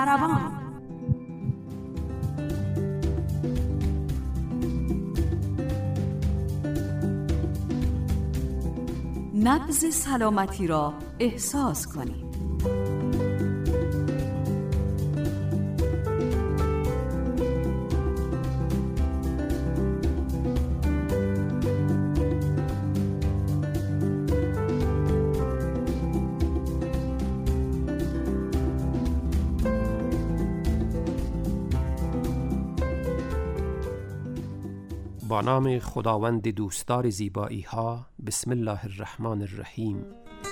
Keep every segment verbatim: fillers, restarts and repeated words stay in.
ضربان. نبض سلامتی را احساس کنید. با نام خداوند دوستدار زیبایی ها، بسم الله الرحمن الرحیم.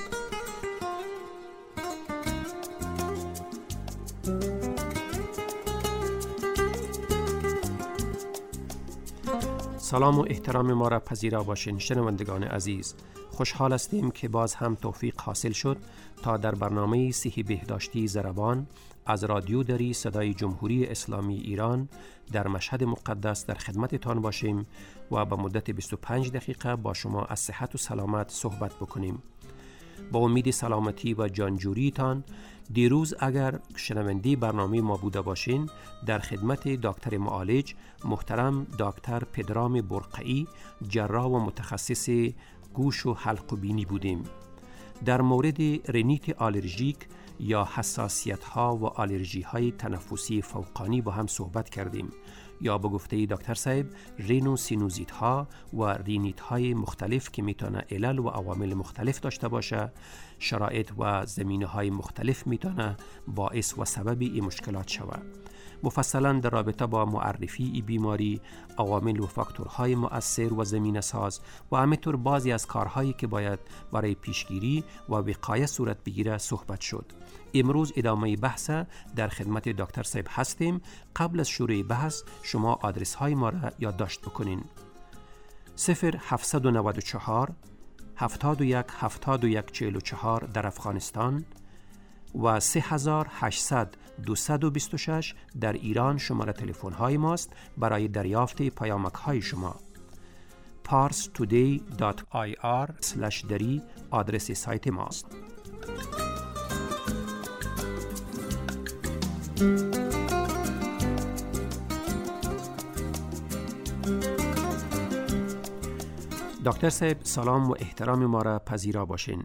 سلام و احترام ما را پذیرا باشین شنوندگان عزیز. خوشحال هستیم که باز هم توفیق حاصل شد تا در برنامه صحی بهداشتی ضربان از رادیو دری صدای جمهوری اسلامی ایران در مشهد مقدس در خدمتتان باشیم و به مدت بیست و پنج دقیقه با شما از صحت و سلامت صحبت بکنیم. با امید سلامتی و جانجوریتان، دیروز اگر شنونده برنامه ما بوده باشین، در خدمت دکتر معالج محترم دکتر پدرام برقعی، جراح و متخصص گوش و حلق و بینی بودیم. در مورد رینیت آلرژیک یا حساسیت ها و آلرژی های تنفسی فوقانی با هم صحبت کردیم، یا به گفته دکتر صاحب رینو سینوزیت ها و رینیت های مختلف که میتونه علل و عوامل مختلف داشته باشه، شرایط و زمینه های مختلف میتونه باعث و سبب این مشکلات شود. مفصلا در رابطه با معرفی ای بیماری، عوامل و فاکتورهای مؤثر و زمینه ساز و همینطور بعضی از کارهایی که باید برای پیشگیری و وقایه صورت بگیره صحبت شد. امروز ادامه بحث در خدمت دکتر صاحب هستیم. قبل از شروع بحث شما آدرس های ما را یادداشت بکنین. صفر هفت نه چهار هفتاد و یک هفتاد و یک چهل و چهار در افغانستان و سه هزار و هشتصد دویست و بیست و شش در ایران شماره تلفن های ماست برای دریافت پیامک های شما. پارس تودی دات آی آر اسلش دری آدرس سایت ماست. دکتر صاحب سلام و احترام ما را پذیرا باشین.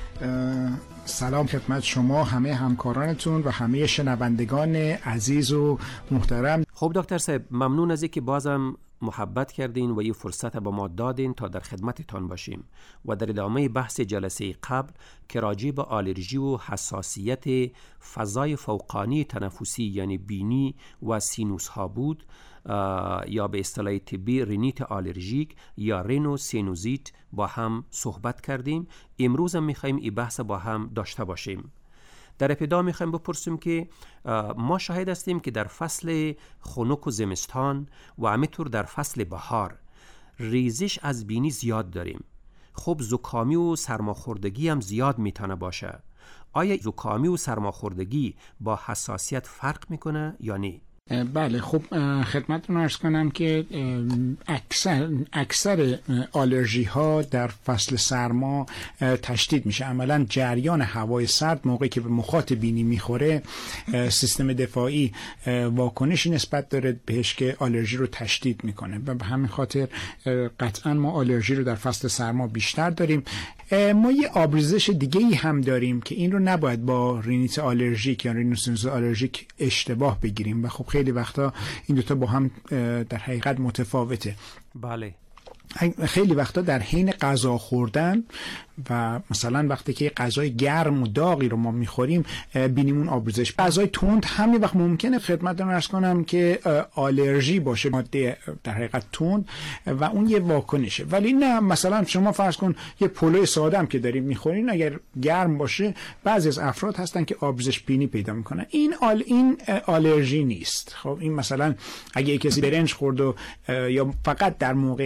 سلام خدمت شما، همه همکارانتون و همه شنوندگان عزیز و محترم. خب دکتر صاحب ممنون از اینکه بازم محبت کردین و این فرصت به ما دادین تا در خدمتتان باشیم و در ادامه بحث جلسه قبل که راجع به آلرژی و حساسیت فضای فوقانی تنفسی یعنی بینی و سینوس ها بود، یا به اصطلاح طبی رینیت آلرژیک یا رینو سینوزیت با هم صحبت کردیم. امروز هم میخوایم این بحث با هم داشته باشیم. در ابتدا میخوایم بپرسیم که ما شاهد هستیم که در فصل خنک و زمستان و همینطور در فصل بهار ریزش از بینی زیاد داریم. خب زکامی و سرماخوردگی هم زیاد میتونه باشه. آیا زکامی و سرماخوردگی با حساسیت فرق میکنه یا نه؟ بله، خب خدمتتون عرض کنم که اکثر اکثر آلرژی ها در فصل سرما تشدید میشه. عملا جریان هوای سرد موقعی که به مخاط بینی میخوره، سیستم دفاعی واکنشی نسبت داره بهش که آلرژی رو تشدید میکنه و به همین خاطر قطعا ما آلرژی رو در فصل سرما بیشتر داریم. ما یه آبریزش دیگه ای هم داریم که این رو نباید با رینیت آلرژیک یا رینوسینوزیت آلرژیک اشتباه بگیریم و خب خیلی وقتا این دوتا با هم در حقیقت متفاوته. بله، خیلی وقتا در حین غذا خوردن و مثلا وقتی که غذای گرم و داغی رو ما میخوریم بینیمون آبریزش. غذای تند همین وقت ممکنه خدمتتون عرض کنم که آلرژی باشه، ماده در حقیقت تند و اون یه واکنشه. ولی نه، مثلا شما فرض کن یه پلو ساده هم که داریم میخورین اگر گرم باشه، بعضی از افراد هستن که آبریزش بینی پیدا میکنن. این آل این آلرژی نیست. خب این مثلا اگه کسی برنج خورد و یا فقط در موقع غذا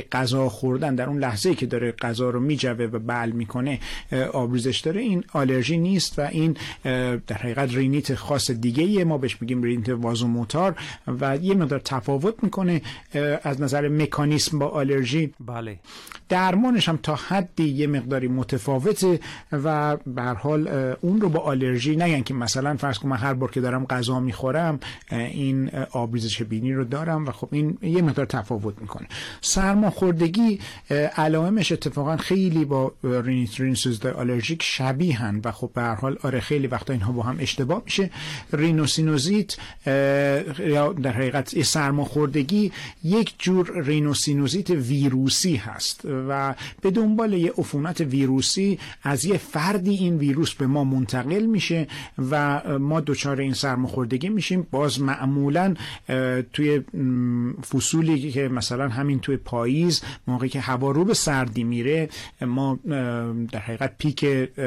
خوردن در اون لحظه‌ای که داره غذا رو میجوه و بلع میکنه آبریزش داره، این آلرژی نیست و این در حقیقت رینیت خاص دیگه‌ایه، ما بهش میگیم رینیت وازوموتار و یه مقدار تفاوت میکنه از نظر مکانیسم با آلرژی. بله. درمانش هم تا حدی یه مقداری متفاوته و به هر حال اون رو با آلرژی نگن که مثلا فرض کن من هر بار که دارم غذا میخورم این آبریزش بینی رو دارم و خب این یه مقدار تفاوت میکنه. سرماخوردگی علائمش اتفاقا خیلی با رینوسینوزیت آلرژیک شبیهن و خب به هر حال آره خیلی وقتا اینها با هم اشتباه میشه. رینوسینوزیت یا در حقیقت سرماخوردگی یک جور رینوسینوزیت ویروسی هست و به دنبال یه عفونت ویروسی از یه فردی این ویروس به ما منتقل میشه و ما دچار این سرماخوردگی میشیم. باز معمولا توی فصولی که مثلا همین توی پاییز موقعی که هوا رو به سردی میره ما در حقیقت پیک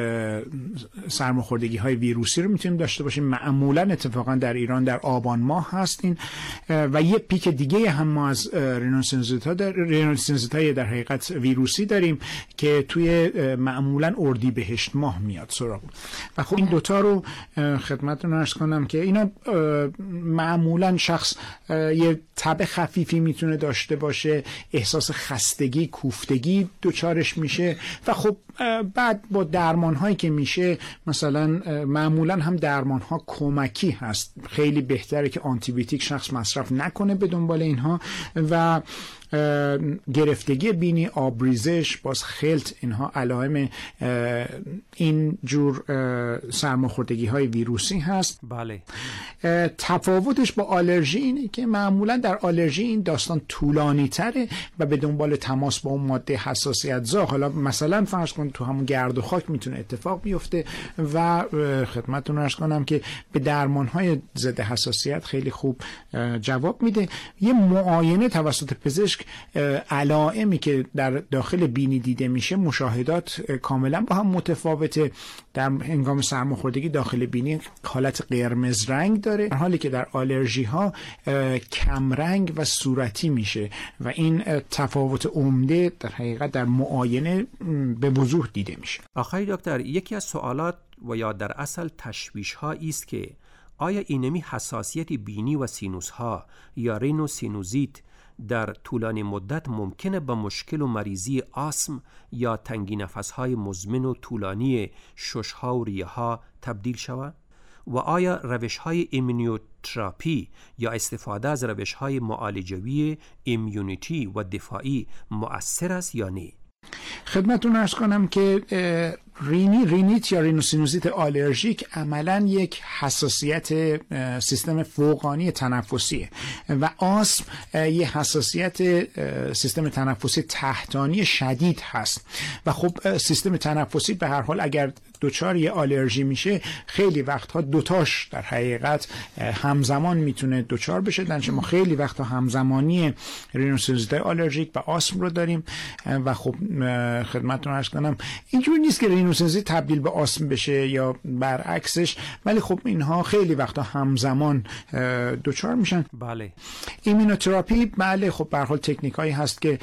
سرماخوردگی های ویروسی رو میتونیم داشته باشیم. معمولا اتفاقا در ایران در آبان ماه هستین و یه پیک دیگه هم ما از رینوسینوزیت ها در رینوسینوزیت های در حقیقت ویروسی داریم که توی معمولا اردیبهشت ماه میاد سراغ و خب این دوتا رو خدمتتون عرض کنم که اینا معمولا شخص یه تب خفیفی میتونه داشته باشه، احساس خستگی، کوفتگی دچارش میشه و خب بعد با درمان هایی که میشه مثلا معمولا هم درمان ها کمکی هست، خیلی بهتره که آنتی بیوتیک شخص مصرف نکنه به دنبال اینها و گرفتگی بینی، آبریزش، باز خلط، اینها علائم این جور سرماخوردگی های ویروسی هست. بله. تفاوتش با آلرژی اینه که معمولا در آلرژی این داستان طولانی تره و به دنبال تماس با اون ماده حساسیت زا، حالا مثلا فرض کن تو همون گرد و خاک میتونه اتفاق بیفته و خدمتتون عرض کنم که به درمان های ضد حساسیت خیلی خوب جواب میده. یه معاینه توسط پزشک علائمی که در داخل بینی دیده میشه مشاهدات کاملا با هم متفاوته. در هنگام سرماخوردگی داخل بینی حالت قرمز رنگ داره، در حالی که در آلرژی ها کم رنگ و صورتی میشه و این تفاوت عمده در حقیقت در معاینه به وضوح دیده میشه. آقای دکتر، یکی از سوالات و یا در اصل تشویش ها است که آیا اینمی حساسیت بینی و سینوس ها یا رینوسینوزیت در طولانی مدت ممکنه به مشکل و مریضی آسم یا تنگی نفس‌های مزمن و طولانی شش‌ها و ریه‌ها تبدیل شود؟ و آیا روش‌های ایمونوتراپی یا استفاده از روش‌های معالجوی ایمیونیتی و دفاعی مؤثر است یا نه؟ خدمتتون عرض کنم که رینی رینیت یا رینوسینوزیت آلرژیک عملاً یک حساسیت سیستم فوقانی تنفسیه و آسم یک حساسیت سیستم تنفسی تحتانی شدید هست و خب سیستم تنفسی به هر حال اگر دوچار یه آلرژی میشه خیلی وقتها دوتاش در حقیقت همزمان میتونه دوچار بشه. درنچه ما خیلی وقتها همزمانی رینوسینوزیت آلرژیک و آسم رو داریم و خب خدمتتون عرض کنم اینجوری نیست که رینوسینوزیت تبدیل به آسم بشه یا برعکسش، ولی خب اینها خیلی وقتا همزمان دوچار میشن. بله. ایمونوتراپی بله خب به هر حال تکنیکایی هست که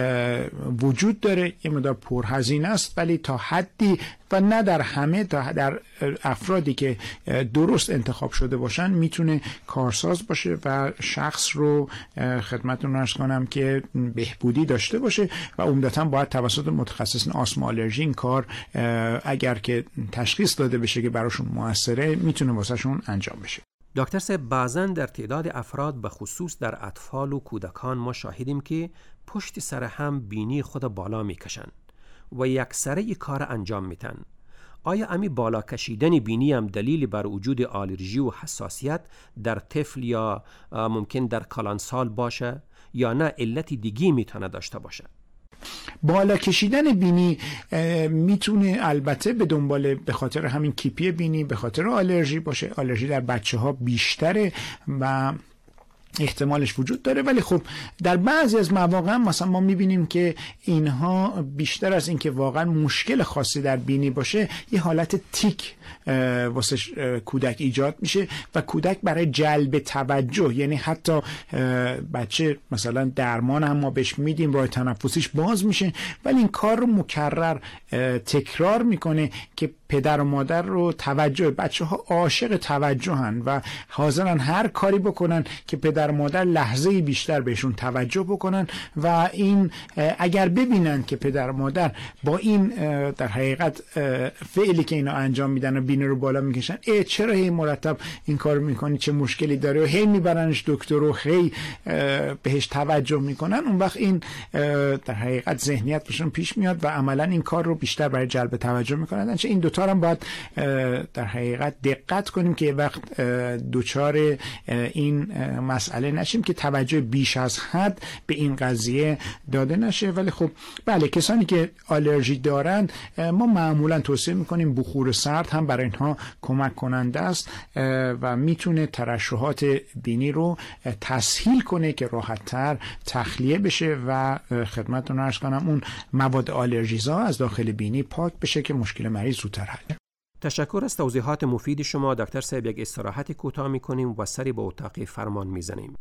وجود داره، یه مقدار پرهزینه است ولی تا حدی و نه در همه، در افرادی که درست انتخاب شده باشن میتونه کارساز باشه و شخص رو خدمتتون عرض کنم که بهبودی داشته باشه و عمدتاً باید توسط متخصص آسم آلرژی این کار اگر که تشخیص داده بشه که براشون موثره میتونه واسهشون انجام بشه. دکتر صاحب، بعضن در تعداد افراد به خصوص در اطفال و کودکان ما شاهدیم که پشت سر هم بینی خود بالا میکشن و یکسره کار انجام میتن. آیا امی بالا کشیدن بینی هم دلیل بر وجود آلرژی و حساسیت در طفل یا ممکن در کلانسال باشه یا نه علتی دیگی میتونه داشته باشه؟ بالا کشیدن بینی میتونه البته به دنبال به خاطر همین کیپی بینی به خاطر آلرژی باشه. آلرژی در بچه ها بیشتره و احتمالش وجود داره، ولی خب در بعضی از مواقع مثلا ما میبینیم که اینها بیشتر از اینکه واقعا مشکل خاصی در بینی باشه، یه حالت تیک واسه کودک ایجاد میشه و کودک برای جلب توجه، یعنی حتی بچه مثلا درمان هم ما بهش میدیم، راه تنفسیش باز میشه، ولی این کار رو مکرر تکرار میکنه که پدر و مادر رو توجه، بچه ها عاشق توجهن و حاضرن هر کاری بکنن که پدر و مادر لحظه بیشتر بهشون توجه بکنن و این اگر ببینن که پدر و مادر با این در حقیقت فعلی که اینا انجام میدن و بینی رو بالا میکشن، ای چرا هی مرتب این کار میکنی، چه مشکلی داره، و هی میبرنش دکتر و هی بهش توجه میکنن، اون وقت این در حقیقت ذهنیت بهشون پیش میاد و عملا این کار رو بیشتر برای جلب توجه میکنن. چه این دو تا هم باید در حقیقت دقت کنیم که وقت دوچار این مسئله نشیم که توجه بیش از حد به این قضیه داده نشه. ولی خب بله، کسانی که آلرژی دارند ما معمولا توصیه میکنیم بخور سرد هم برای اینها کمک کننده است و میتونه ترشحات بینی رو تسهیل کنه که راحت‌تر تخلیه بشه و خدمتتون عرض کنم اون مواد آلرژیزا از داخل بینی پاک بشه که مشکل مریض زودتر حل. تشکر از توضیحات مفید شما دکتر صاحب. یک استراحت کوتاه می‌کنیم و سری به اتاق فرمان می‌زنیم.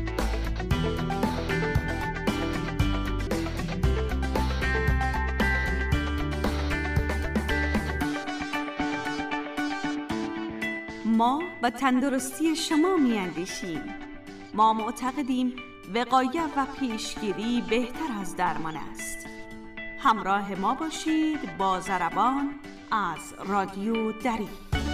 ما به تندرستی شما می‌اندیشیم. ما معتقدیم وقایع و پیشگیری بهتر از درمان است. همراه ما باشید با ضربان از رادیو دری.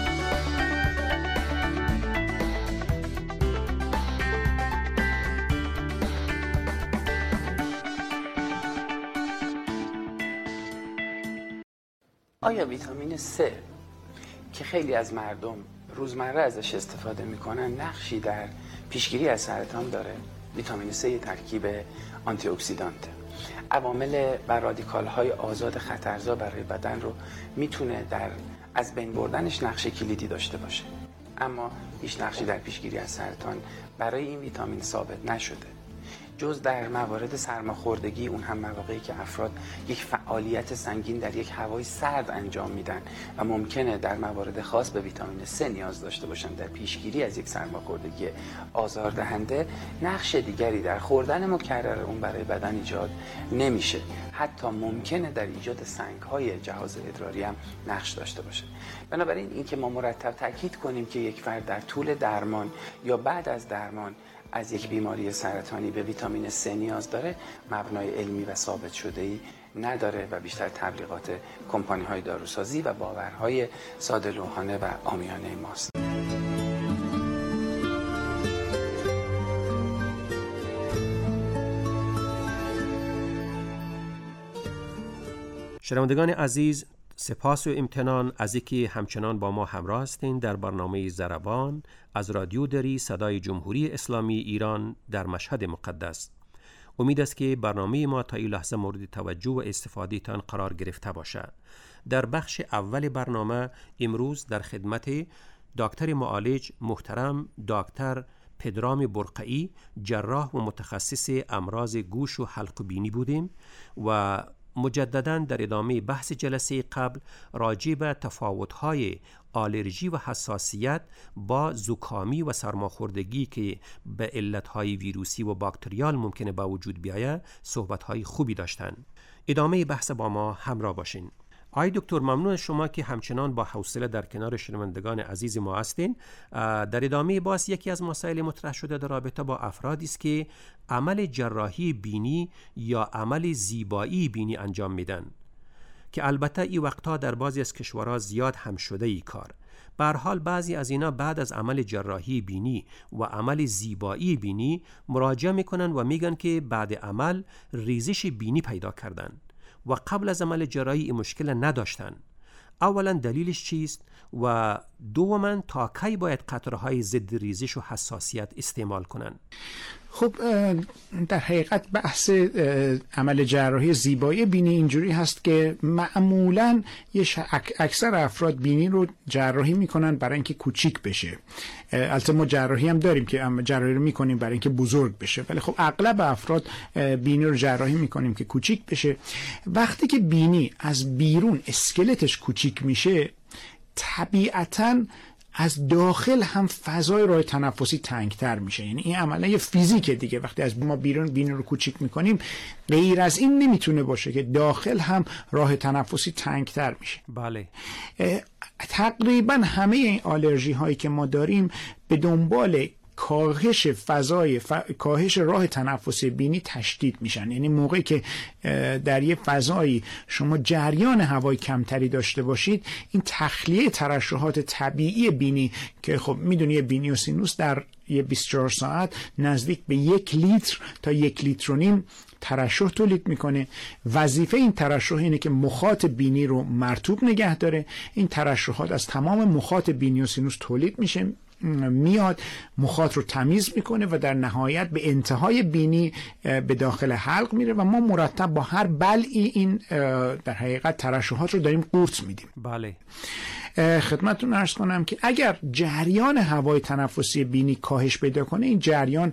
آیا ویتامین C که خیلی از مردم روزمره ازش استفاده میکنن نقشی در پیشگیری از سرطان داره؟ ویتامین C یه ترکیب آنتی اکسیدانته. عوامل و رادیکال های آزاد خطرزا برای بدن رو میتونه در از بین بردنش نقش کلیدی داشته باشه، اما هیچ نقشی در پیشگیری از سرطان برای این ویتامین ثابت نشده، جز در موارد سرماخوردگی، اون هم مواقعی که افراد یک فعالیت سنگین در یک هوای سرد انجام میدن و ممکنه در موارد خاص به ویتامین C نیاز داشته باشن در پیشگیری از یک سرماخوردگی آزاردهنده. نقش دیگری در خوردن مکرر اون برای بدن ایجاد نمیشه، حتی ممکنه در ایجاد سنگ‌های جهاز ادراری هم نقش داشته باشه. بنابراین این که ما مرتب تاکید کنیم که یک فرد در طول درمان یا بعد از درمان از یک بیماری سرطانی به ویتامین C نیاز داره مبنای علمی و ثابت شده‌ای نداره و بیشتر تبلیغات کمپانی‌های داروسازی و باورهای ساده‌لوحانه و عامیانه ماست. شنوندگان عزیز، سپاس و امتنان از اینکه همچنان با ما همراه هستین در برنامه ضربان از رادیو دری صدای جمهوری اسلامی ایران در مشهد مقدس. امید است که برنامه ما تا این لحظه مورد توجه و استفاده تان قرار گرفته باشد. در بخش اول برنامه امروز در خدمت دکتر معالج محترم دکتر پدرام برقعی، جراح و متخصص امراض گوش و حلق و بینی بودیم و مجدداً در ادامه بحث جلسه قبل راجع به تفاوت‌های آلرژی و حساسیت با زکامی و سرماخوردگی که به علت‌های ویروسی و باکتریال ممکنه با وجود بیاید صحبت‌های خوبی داشتند. ادامه بحث با ما همراه باشین. آقای دکتر، ممنون شما که همچنان با حوصله در کنار شنوندگان عزیز ما هستین. در ادامه باز یکی از مسائل مطرح شده در رابطه با افرادی است که عمل جراحی بینی یا عمل زیبایی بینی انجام میدن که البته این وقتها در بعضی از کشورها زیاد هم شده ای کار. به هر حال بعضی از اینا بعد از عمل جراحی بینی و عمل زیبایی بینی مراجعه میکنن و میگن که بعد عمل ریزش بینی پیدا کردن و قبل از عمل جراحی این مشکل نداشتن. اولا دلیلش چیست و دوما تا کی باید قطره‌های ضد ریزش و حساسیت استعمال کنن؟ خب در حقیقت بحث عمل جراحی زیبایی بینی اینجوری هست که معمولاً یه اکثر افراد بینی رو جراحی میکنن برای اینکه کوچیک بشه. البته ما جراحی هم داریم که جراحی رو میکنیم برای اینکه بزرگ بشه، ولی خب اغلب افراد بینی رو جراحی میکنیم که کوچیک بشه. وقتی که بینی از بیرون اسکلتش کوچیک میشه، طبیعتاً از داخل هم فضای راه تنفسی تنگتر میشه. یعنی این عملا یه فیزیکه دیگه. وقتی از ما بیرون بینی رو کوچیک میکنیم، غیر از این نمیتونه باشه که داخل هم راه تنفسی تنگتر میشه. بله. تقریبا همه این آلرژی هایی که ما داریم به دنبال کاهش فضای ف... کاهش راه تنفسی بینی تشدید میشن. یعنی موقعی که در یه فضایی شما جریان هوای کمتری داشته باشید، این تخلیه ترشحات طبیعی بینی که خب میدونی بینی و سینوس در یه بیست و چهار ساعت نزدیک به یک لیتر تا یک لیتر و نیم ترشح تولید میکنه. وظیفه این ترشح اینه که مخاط بینی رو مرطوب نگه داره. این ترشحات از تمام مخاط بینی و سینوس تولید میشه، میاد مخاط رو تمیز میکنه و در نهایت به انتهای بینی به داخل حلق میره و ما مرتب با هر بلعی این در حقیقت ترشحات رو داریم قورت میدیم. بله. خدمتتون عرض کنم که اگر جریان هوای تنفسی بینی کاهش پیدا کنه، این جریان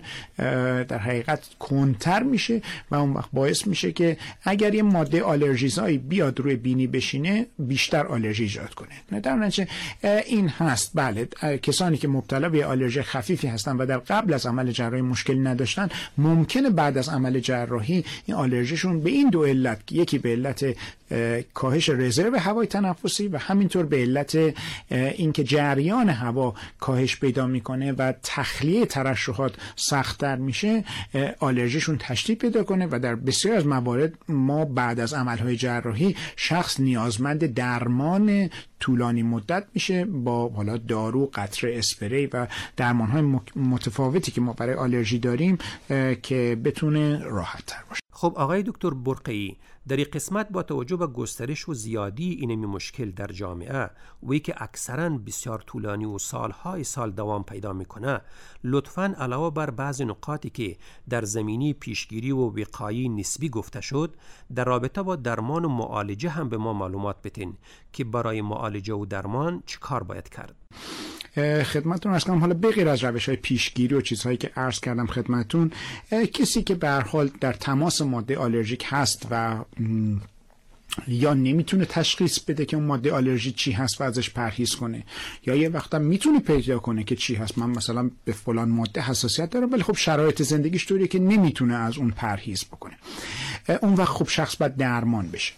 در حقیقت کندتر میشه و اون وقت باعث میشه که اگر یه ماده آلرژیزایی بیاد روی بینی بشینه، بیشتر آلرژی ایجاد کنه. در نتیجه این هست. بله، کسانی که مبتلا به آلرژی خفیفی هستن و در قبل از عمل جراحی مشکلی نداشتن، ممکنه بعد از عمل جراحی این آلرژیشون به این دو علت، یکی به علت کاهش رزرو هوای تنفسی و همینطور به علت اینکه جریان هوا کاهش پیدا میکنه و تخلیه ترشحات سخت‌تر میشه، آلرژیشون تشدید پیدا کنه و در بسیار از موارد ما بعد از عملهای جراحی شخص نیازمند درمان طولانی مدت میشه با حالا دارو، قطره، اسپری و درمانهای متفاوتی که ما برای آلرژی داریم که بتونه راحت تر باشه. خب آقای دکتر برقی، در این قسمت با توجه به گسترش و زیادی این مشکل در جامعه وی که اکثرا بسیار طولانی و سالهای سال دوام پیدا میکنه، لطفاً علاوه بر بعض نقاطی که در زمینی پیشگیری و وقایه نسبی گفته شد، در رابطه با درمان و معالجه هم به ما معلومات بتین که برای معالجه و درمان چی کار باید کرد؟ خدمتتون عرض کنم، حالا بغیر از روش‌های پیشگیری و چیزهایی که عرض کردم خدمتتون، کسی که به هر حال در تماس ماده آلرژیک هست و یا نمیتونه تشخیص بده که اون ماده آلرژی چی هست و ازش پرهیز کنه، یا یه وقتا میتونه پیدا کنه که چی هست، من مثلا به فلان ماده حساسیت دارم ولی خب شرایط زندگیش طوریه که نمیتونه از اون پرهیز بکنه، اون وقت خب شخص باید درمان بشه.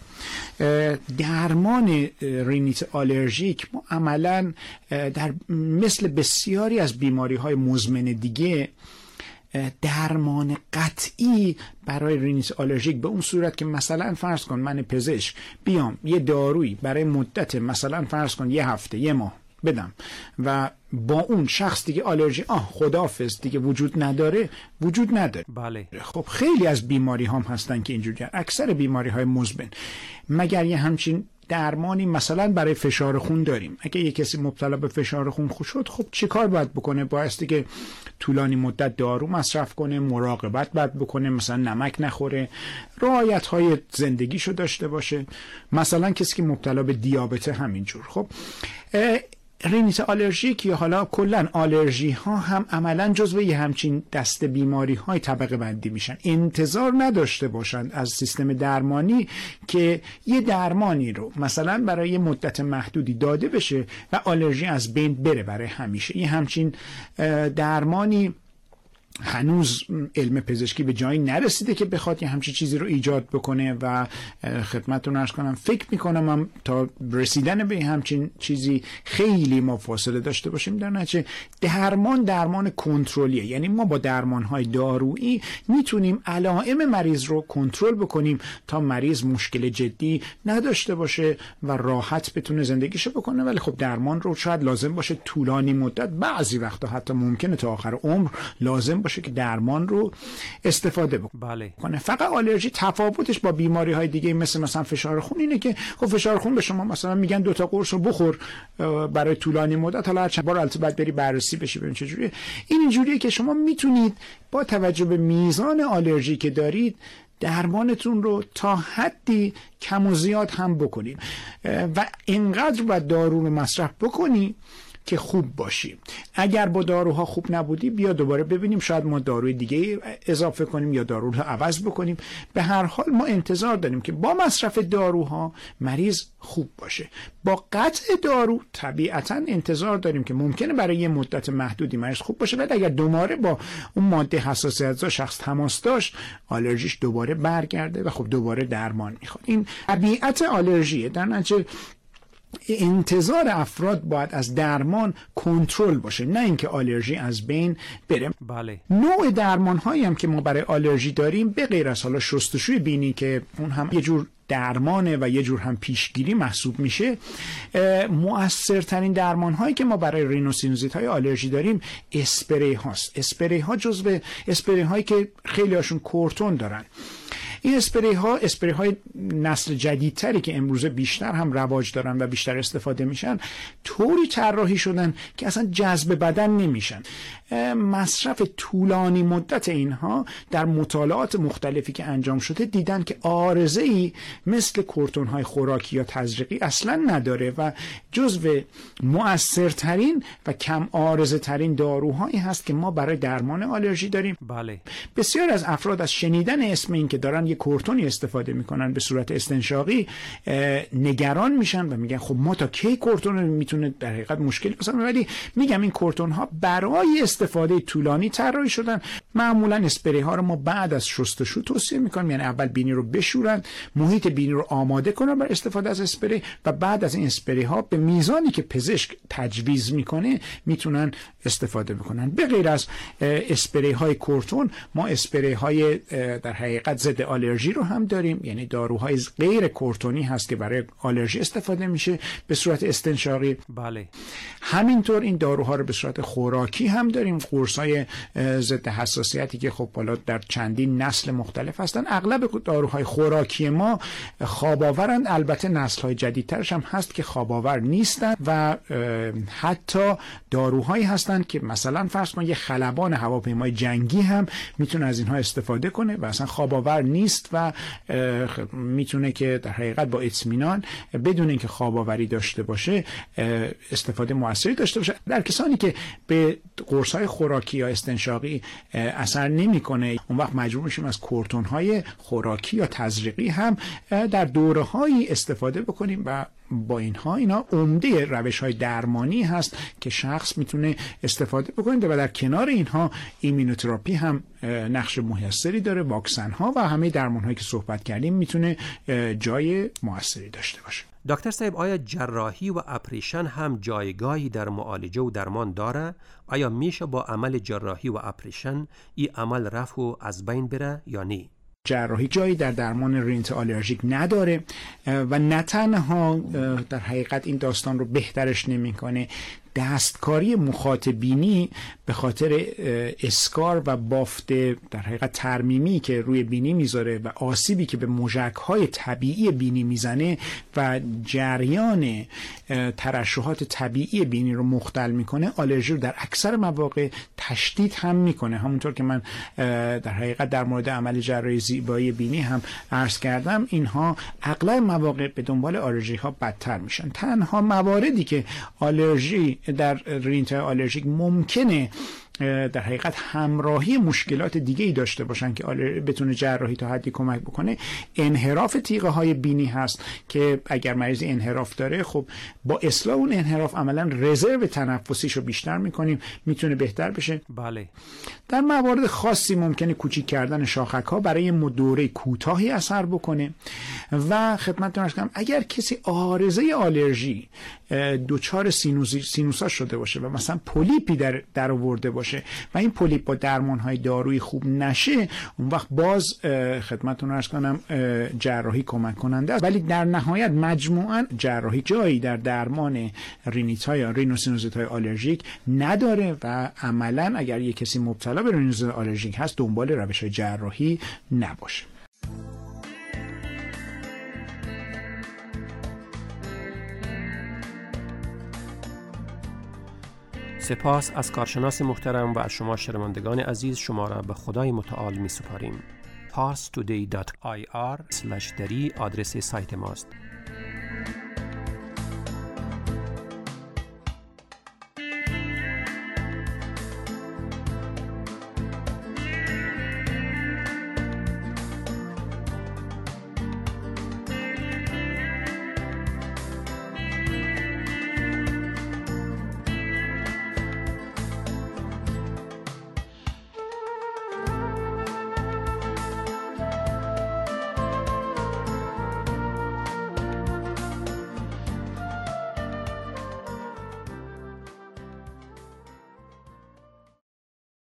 درمان رینیت آلرژیک ما عملا در مثل بسیاری از بیماری های مزمن دیگه درمان قطعی برای رینیت آلرژیک به اون صورت که مثلا فرض کن من پزشک بیام یه دارویی برای مدت مثلا فرض کن یه هفته یه ماه بدم و با اون شخص دیگه آلرژی آه خداحافظ دیگه وجود نداره، وجود نداره. بله. خب خیلی از بیماری هم هستن که اینجوری، اکثر بیماری های مزمن مگر یه همچین درمانی مثلا برای فشار خون داریم. اگه یه کسی مبتلا به فشار خون شد، خب چی کار باید بکنه؟ بایستی که طولانی مدت دارو مصرف کنه، مراقبت باید بکنه، مثلا نمک نخوره، رعایت های زندگیشو داشته باشه. مثلا کسی که مبتلا به دیابت همینجور. خب رینیت آلرژیک یا حالا کلا آلرژی ها هم عملا جزو یه همچین دسته بیماری های طبقه بندی میشن. انتظار نداشته باشند از سیستم درمانی که یه درمانی رو مثلا برای یه مدت محدودی داده بشه و آلرژی از بین بره برای همیشه. یه همچین درمانی هنوز علم پزشکی به جایی نرسیده که بخواد یه همچین چیزی رو ایجاد بکنه و خدمتتون عرض کنم فکر میکنم هم تا رسیدن به همچین چیزی خیلی ما فاصله داشته باشیم. در نتیجه درمان درمان کنترلیه، یعنی ما با درمانهای دارویی میتونیم علائم مریض رو کنترل بکنیم تا مریض مشکل جدی نداشته باشه و راحت بتونه زندگیشو بکنه. ولی خب درمان رو شاید لازم باشه طولانی مدت، بعضی وقتا حتی ممکنه تا آخر عمر لازم باشه که درمان رو استفاده بله. بکنه. فقط آلرژی تفاوتش با بیماری های دیگه مثل مثلا فشار خون اینه که خب فشار خون به شما مثلا میگن دو تا قرص رو بخور برای طولانی مدت، حالا هر چند بار البته بعد بری بررسی بشی ببین چه جوریه. این اینجوریه که شما میتونید با توجه به میزان آلرژی که دارید درمانتون رو تا حدی کم و زیاد هم بکنید و اینقدر باید دارو رو مصرف بکنی که خوب باشی. اگر با داروها خوب نبودی بیا دوباره ببینیم، شاید ما داروی دیگه اضافه کنیم یا دارو رو عوض بکنیم. به هر حال ما انتظار داریم که با مصرف داروها مریض خوب باشه. با قطع دارو طبیعتاً انتظار داریم که ممکنه برای یه مدت محدودی مریض خوب باشه، ولی اگر دوباره با اون ماده حساسیت شخص تماس داشت آلرژیش دوباره برگرده و خب دوباره درمان میخواد. این طبیعت آلرژیه. در نتیجه انتظار افراد باید از درمان کنترل باشه، نه اینکه آلرژی از بین بره. بله. نوع درمان هایی هم که ما برای آلرژی داریم به غیر از حالا شستشوی بینی که اون هم یه جور درمانه و یه جور هم پیشگیری محسوب میشه، مؤثرترین درمان هایی که ما برای رینوسینوزیت های آلرژی داریم اسپری هاست. اسپری ها جزو اسپری هایی که خیلی هاشون کورتون دارن. این اسپری ها اسپری های نسل جدیدتری که امروزه بیشتر هم رواج دارن و بیشتر استفاده میشن طوری طراحی شدن که اصلا جذب بدن نمیشن. مصرف طولانی مدت اینها در مطالعات مختلفی که انجام شده دیدن که عارضه‌ای مثل کورتون های خوراکی یا تزریقی اصلا نداره و جزو مؤثرترین و کم عارضه ترین داروهایی هست که ما برای درمان آلرژی داریم. بله. بسیار از افراد از شنیدن اسم این که دارن یه کورتونی استفاده میکنن به صورت استنشاقی نگران میشن و میگن خب ما تا کی کورتون میتونه در حقیقت مشکلی بسازه. ولی میگم این کورتون ها برای استفاده طولانی طراحی شدن. معمولا اسپری ها رو ما بعد از شستشو توصیه میکنیم، یعنی اول بینی رو بشورن، محیط بینی رو آماده کنن برای استفاده از اسپری و بعد از این اسپری ها به میزانی که پزشک تجویز میکنه میتونن استفاده بکنن. به غیر از اسپری های کورتون ما اسپری های در حقیقت ضد آلرژی رو هم داریم، یعنی داروهای غیر کورتونی هست که برای آلرژی استفاده میشه به صورت استنشاقی. بله. همینطور این داروها رو به صورت خوراکی هم داریم، قرص‌های ضد حساسیتی که خب حالا در چندین نسل مختلف هستن. اغلب داروهای خوراکی ما خواب‌آورند، البته نسل‌های جدیدترش هم هست که خواب‌آور نیستن و حتی داروهایی هستن که مثلا فرض کن یه خلبان هواپیمای جنگی هم میتونه از اینها استفاده کنه و اصلا خواب‌آور نیست و میتونه که در حقیقت با اطمینان بدون اینکه خواب‌آوری داشته باشه استفاده موثری داشته باشه. در کسانی که به قرص‌های خوراکی یا استنشاقی اثر نمی‌کنه اون وقت مجبور میشیم از کورتون‌های خوراکی یا تزریقی هم در دوره‌هایی استفاده بکنیم و با اینها اینا عمده روش‌های درمانی هست که شخص میتونه استفاده بکنه و در کنار اینها ایمونوتراپی هم نقش موثری داره. واکسن‌ها و همه درمان‌هایی که صحبت کردیم میتونه جای موثری داشته باشه. دکتر صاحب آیا جراحی و اپریشن هم جایگاهی در معالجه و درمان داره؟ آیا میشه با عمل جراحی و اپریشن این عمل رفع و از بین بره یا نه؟ جراحی جایی در درمان رینیت آلرژیک نداره و نه تنها در حقیقت این داستان رو بهترش نمیکنه، دستکاری مخاطبینی به خاطر اسکار و بافت در حقیقت ترمیمی که روی بینی میذاره و آسیبی که به موژک‌های طبیعی بینی میزنه و جریان ترشحات طبیعی بینی رو مختل میکنه، آلرژی رو در اکثر مواقع تشدید هم میکنه. همونطور که من در حقیقت در مورد عمل جراحی زیبایی بینی هم عرض کردم، اینها اغلب مواقع به دنبال آلرژی ها بدتر میشن. تنها مواردی که آلرژی در رینیت آلرژیک ممکنه در حقیقت همراهی مشکلات دیگه ای داشته باشن که بتونه جراحی تا حدی کمک بکنه، انحراف تیغه های بینی هست که اگر مریض انحراف داره خب با اصلاح اون انحراف عملا رزرو تنفسیشو بیشتر میکنیم، میتونه بهتر بشه. بله. در موارد خاصی ممکنه کوچیک کردن شاخک ها برای دوره کوتاهی اثر بکنه و خدمتتون عرض کنم اگر کسی عارضه آلرژی دچار سینوسی سینوسا شده باشه و مثلا پولیپی در در آورده باشه باشه و این پولیپ با درمانهای دارویی خوب نشه، اون وقت باز خدمتتون عرض کنم جراحی کمک کننده است. ولی در نهایت مجموعاً جراحی جایی در درمان رینیت‌های یا رینوسینوزیت‌های آلرژیک نداره و عملاً اگر یک کسی مبتلا به رینوسینوزیت آلرژیک هست دنبال روش جراحی نباشه. سپاس از کارشناس محترم و از شما شنوندگان عزیز. شما را به خدای متعال می سپاریم. پارس تودی دات آی آر اسلش دری آدرس سایت ماست.